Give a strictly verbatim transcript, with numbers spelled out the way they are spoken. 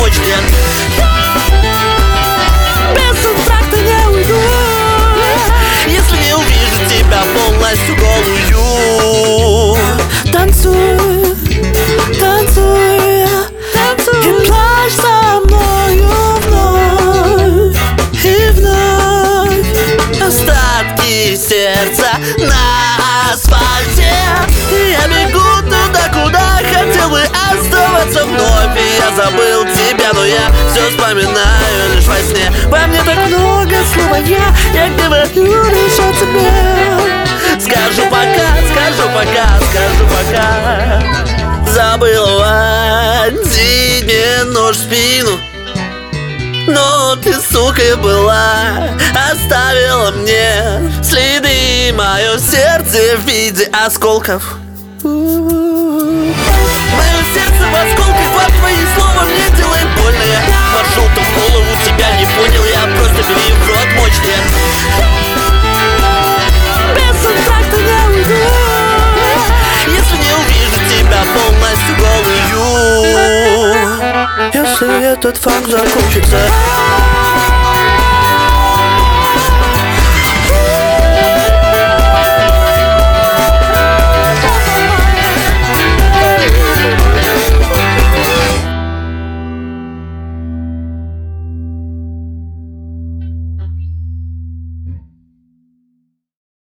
помочь нет. Без контракта не уйду, если не увижу тебя полностью голую. танцуй, танцуй, танцуй и плачь со мною вновь и вновь. Остатки сердца на асфальте, и я бегу туда, куда хотел бы оставаться вновь. И я забыл тебя, но я все вспоминаю лишь во сне. Во мне так много слова я, я говорю лишь о тебе. Скажу пока, скажу пока, скажу пока. Забыл вонзить мне нож в спину, но ты, сука, была. Оставила мне следы, мое сердце в виде осколков. Мое сердце в осколках, вам твои слова мне делает больно. Я маршрутом в голову тебя не понял, я просто бери в рот мочь нет. Без контракта не уйду, если не увижу тебя полностью голую. если этот факт закончится.